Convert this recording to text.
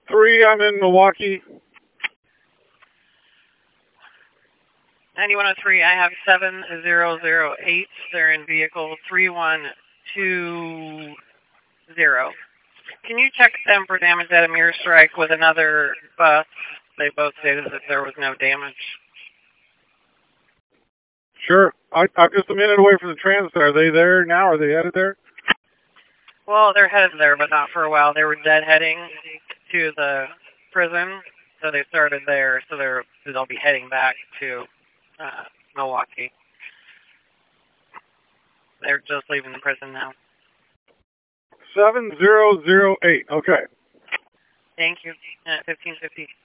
3, I'm in Milwaukee. 9103, I have 7008. They're in vehicle 3120. Can you check them for damage at a mirror strike with another bus? They both stated that there was no damage. Sure. I'm just a minute away from the transit. Are they there now? Are they headed there? Well, they're headed there, but not for a while. They were deadheading to the prison, so they started there. So they'll be heading back to Milwaukee. They're just leaving the prison now. 7008. Okay. Thank you. 1550.